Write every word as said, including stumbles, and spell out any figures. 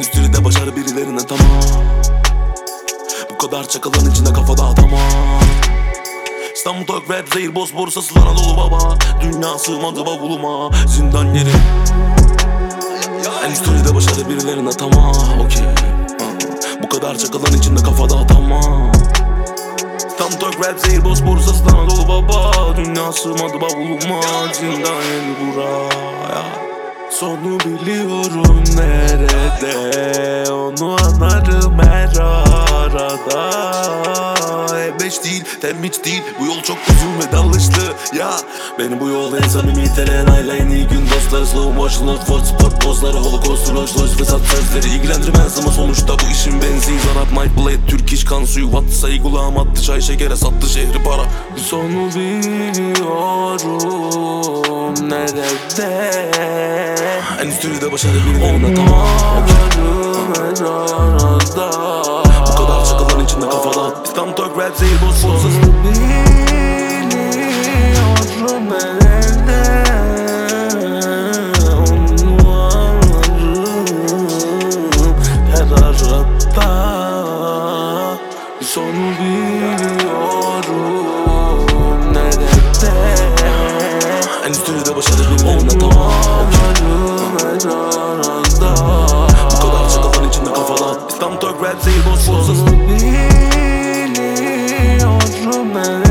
Endüstride başarı birilerine tamam. Bu kadar çakalın içinde kafada tamam. İstanbul Talk Rap zehir boz borsası Anadolu baba. Dünya sığmadı bavuluma, zindan yeri. Endüstride başarı birilerine tamam. Okey, bu kadar çakalın içinde kafada tamam. İstanbul Talk Rap zehir boz borsası Anadolu baba. Dünya sığmadı bavuluma, zindan yeri buraya. Sonu biliyorum nerede, onu anlarım her arada. E beş değil, temiz değil, bu yol çok uzun ve dalışlı ya. Beni bu yolda en samimi teren ayla en iyi gün dostları. Slow motion, Ford sport pozları, holocaust, Rolls Royce ve sat sözleri ilgilendirmez ama sonuçta bu işin benziği. Zanat, Night Blade, Türk iş kan suyu Watt sayı kulağım attı, çay şekere sattı şehri para. Sonu biliyorum nerede. Endüstride başarı birilerine tamam. Bu kadar çakaların içinde kafada. İstanbul Talk Rap zehir boz borsası. Biliyorum nerede. Onu anlarım her arada. Sonu biliyorum nerede. Endüstride başarı birilerine tamam. Bu kadar çakaların içinde kafada. İstanbul Talk Rap zehir boz borsası. Biliyorum nerede.